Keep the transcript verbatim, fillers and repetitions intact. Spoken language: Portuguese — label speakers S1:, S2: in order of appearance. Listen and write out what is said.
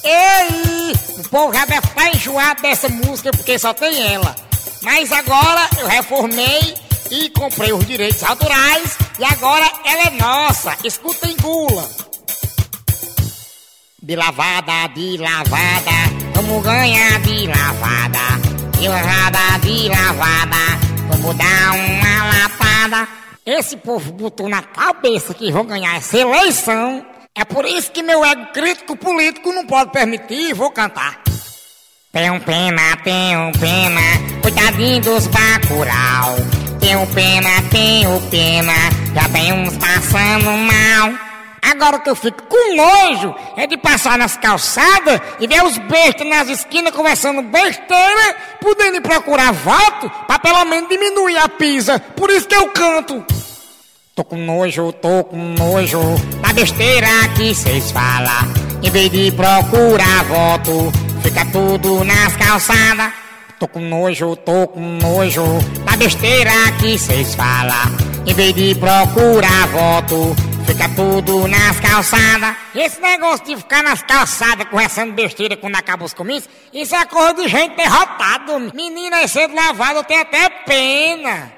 S1: Ei, o povo já deve estar enjoado dessa música porque só tem ela. Mas agora eu reformei e comprei os direitos autorais e agora ela é nossa. Escuta, engula. De lavada, de lavada, vamos ganhar de lavada. De lavada, de lavada, vamos dar uma lapada. Esse povo botou na cabeça que vão ganhar essa eleição. É por isso que meu ego crítico político não pode permitir e vou cantar. Tenho pena, tenho pena, coitadinho dos bacural. Tenho pena, tenho pena, já tem uns passando mal. Agora que eu fico com nojo é de passar nas calçadas e ver os bestas nas esquinas conversando besteira, podendo procurar voto pra pelo menos diminuir a pisa. Por isso que eu canto. Tô com nojo, tô com nojo da besteira que cês falam. Em vez de procurar voto, fica tudo nas calçadas. Tô com nojo, tô com nojo da besteira que cês falam. Em vez de procurar voto, fica tudo nas calçadas. Esse negócio de ficar nas calçadas conversando besteira quando acaba os comícios, isso é coisa de gente derrotada. Menina, é cedo lavado, eu tenho até pena.